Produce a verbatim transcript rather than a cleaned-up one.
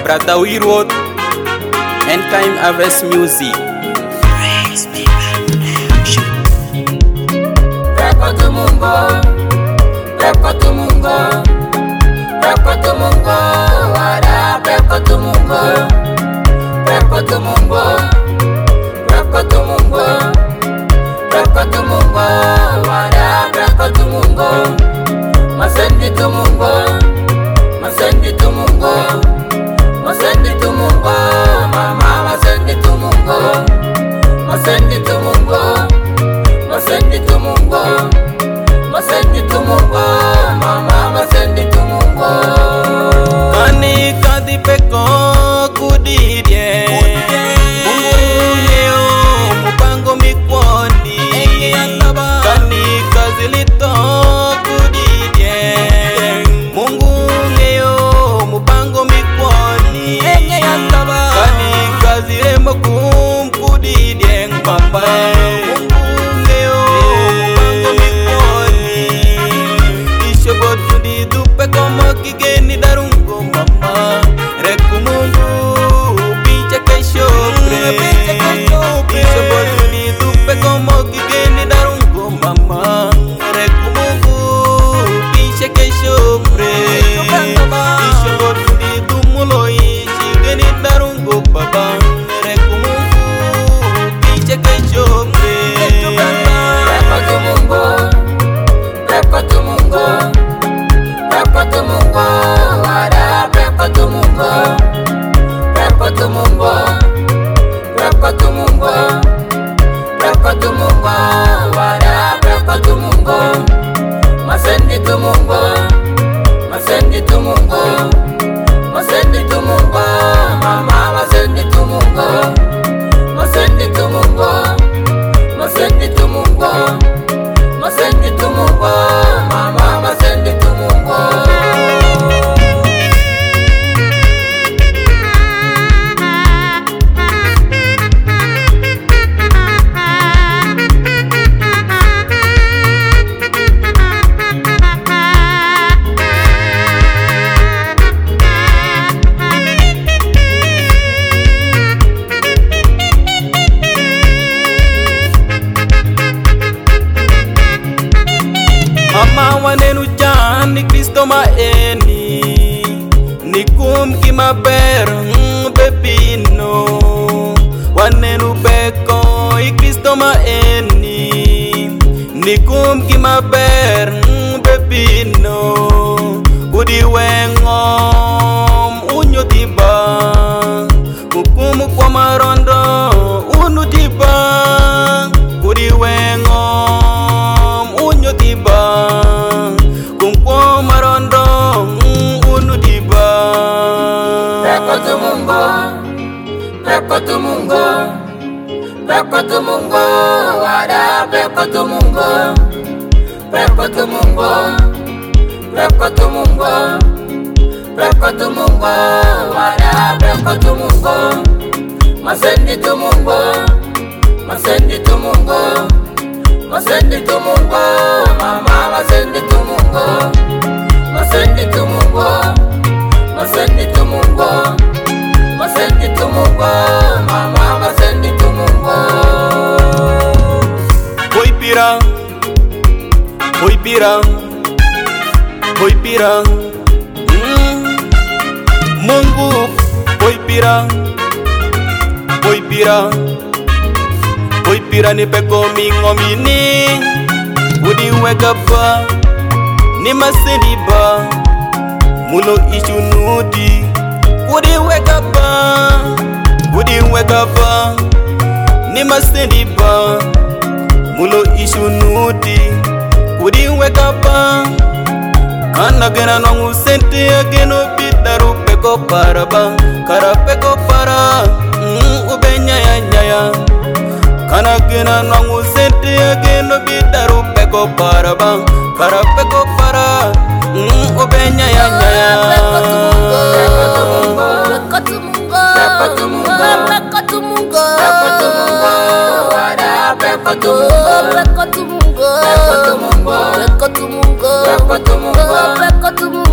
Brother Wirwood and Time Harvest Music. Peko tu Mungu, peko tu Mungu, peko tu Mungu, wada peko tu Mungu, peko tu Mungu, peko tu Mungu, peko tu Mungu, wada peko tu Mungu, masendi tu Mungu, masendi tu Mungu, masendi tu Mungu, mama masendi tu Mungu, masendi tu Mungu, masendi tu Mungu, masendi tu Mungu, mama masendi tu Mungu. Kani kadi peko kudidye Mungu leo mupango mikwoni. Kani kazilito kudidye Mungu leo mupango mikwoni. Kani kaziremo kum kudidye mama kigeni darungo mama reku Mungu pinche que shopre pinche bolsuni dupe como kigeni darungo mama reku Mungu pinche que shopre pinche bolsuni dumulo kigeni darungo baba reku Mungu pinche que shopre Peko tu Mungu, peko tu Mungu, peko tu Mungu, wada peko tu Mungu, peko tu Mungu, peko tu Mungu, peko tu Mungu, wada peko tu Mungu, masendi tu Mungu, masendi tu Mungu, masendi tu Mungu, mama masendi tu Mungu, masendi tu Mungu, masendi tu Mungu, masendi tu Mungu, mama masendi tu Mungu. Mama wanenu jani Kristo maeni nikum kimaber bebino wanenu beko i Kristo maeni nikum kimaber bebino udi wengom unyo tiba kukumu kwa marondo unu tiba udi wengom unyo tiba kumko marondo unu tiba. Peko tu Mungu, peko tu Mungu, peko tu Mungu, wada peko tu Mungu, peko tu Mungu, peko tu Mungu, peko tu Mungu, wada peko tu Mungu, masendi tu Mungu, masendi tu Mungu, masendi tu Mungu, mama masendi tu Mungu, masendi tu Mungu, masendi tu Mungu, masendi tu Mungu, mama masendi tu Mungu. Hoy pirang, hoy pirang, hoy pirang, mm. Mungu hoy pirang, hoy pirang, hoy pirang ni peko mingomini udi weka ba ni masendi ba mulo ishunudi udi weka ba udi weka ba ni masendi ba mulo ishunudi udi weka ba kana gena nongu sente ageno bidaru peko para ba kara peko para mm, ubenya ya nyaya kana gena nongu sente ageno bidaru peko para ba kara peko para mm, ubenya ya nyaya. Peko tu Mungu, peko tu Mungu, peko tu Mungu, peko tu Mungu, peko tu Mungu, wada peko tu Mungu, peko tu Mungu, peko tu Mungu, peko tu Mungu, peko tu Mungu, peko tu Mungu.